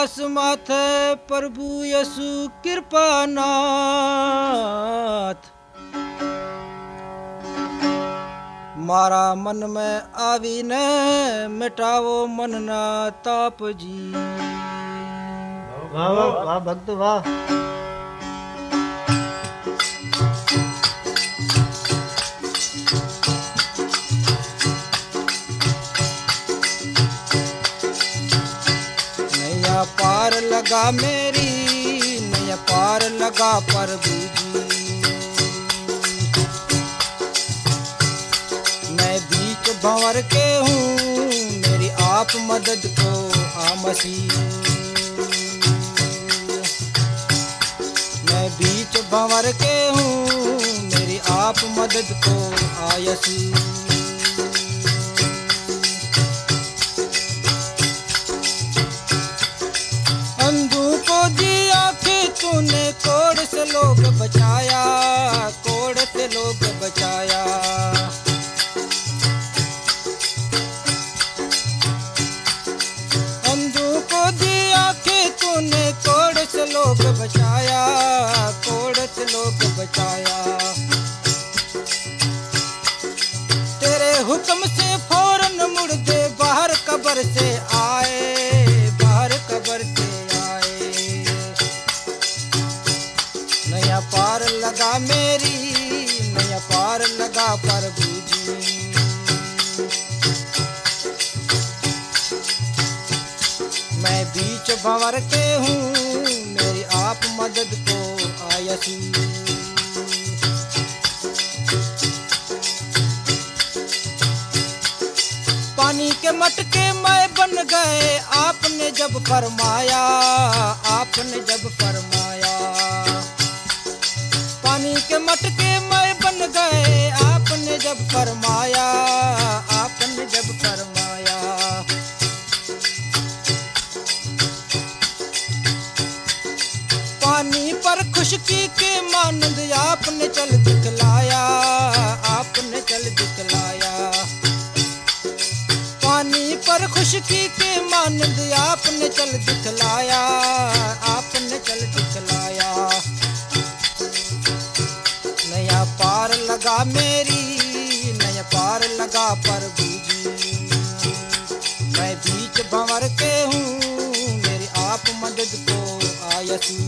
विश्वास माथे प्रभु यसु कृपानाथ। मारा मन में आवी ने मिटावो मन ना ताप जी। वाह वाह वाह भक्त वाह। नया पार लगा मेरी नया पार लगा प्रभु जी। मैं बीच भंवर के हूँ मेरी आप मदद को आ मसीह। मैं बीच भंवर के हूँ मेरी आप मदद को आ यीशु। अंधों को दी आँखें तूने कोड़ से लोग बचाया कोड़ से लोग बचाया। अंधों को दी आँखें तूने कोड़ से लोग बचाया कोड़ से लोग बचाया। तेरे हुक्म से फौरन मुड़ दे बाहर कब्र से आए बाहर कब्र से आए। नया पार लगा मेरी नया पार लगा प्रभु जी। मैं बीच भंवर के हूँ मेरी आप मदद को आ यीशु। पानी के मटके मैं बन गए आपने जब फरमाया आपने जब फरमाया। पानी के मटके मैं बन गए आपने जब फरमाया आपने जब फरमाया। पानी पर खुशकी के मानंद आपने चल दिखलाया आपने चल दिखलाया। पानी पर खुशकी के मानंद आपने चल दिखलाया आपने चल दिखलाया। नया पार लगा मेरी नया पार लगा प्रभु जी। मैं बीच भंवर के हूँ मेरी आप मदद को आ यीशु।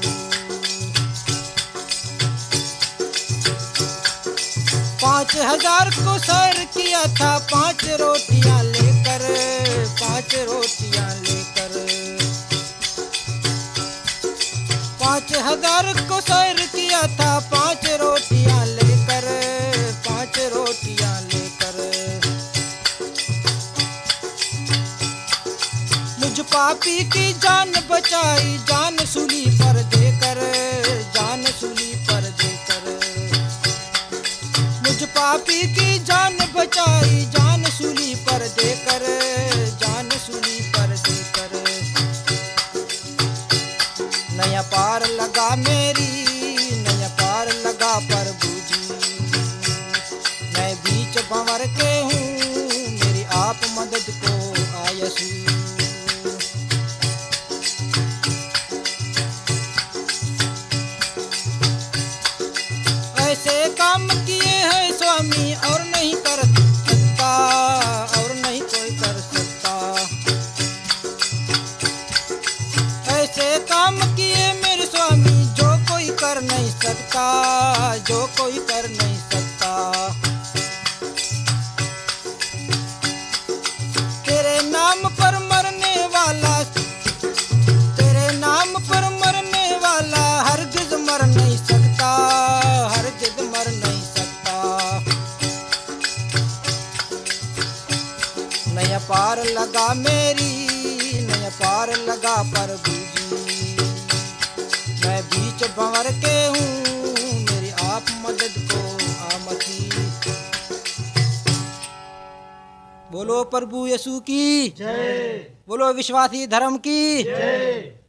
5,000 को सैर किया था 5 रोटियां लेकर 5 रोटियां लेकर। 5,000 को सैर किया था 5 रोटियां लेकर 5 रोटियां लेकर। मुझ पापी की जान बचाई जान सूली पर देकर जान सूली पर देकर। मुझ पापी की जान बचाई जान सूली पर देकर जान सूली पर देकर। नया पार लगा मेरी नया पार लगा प्रभु जी। मैं बीच भंवर के हूँ मेरी आप मदद को आ यीशु। ऐसे काम किए हैं स्वामी और नहीं कर सकता और नहीं कोई कर सकता। ऐसे काम किए मेरे स्वामी जो कोई कर नहीं सकता जो कोई कर नहीं सकता। तेरे नाम पर मरने वाला तेरे नाम पर मरने वाला हरगिज मर नहीं सकता हरगिज मर नहीं सकता। नया पार लगा मेरी नया पार लगा प्रभु जी। मैं बीच भंवर के हूँ मेरी आप मदद को आ मसीह। बोलो प्रभु यीशु की जय। बोलो विश्वासी धर्म की जय।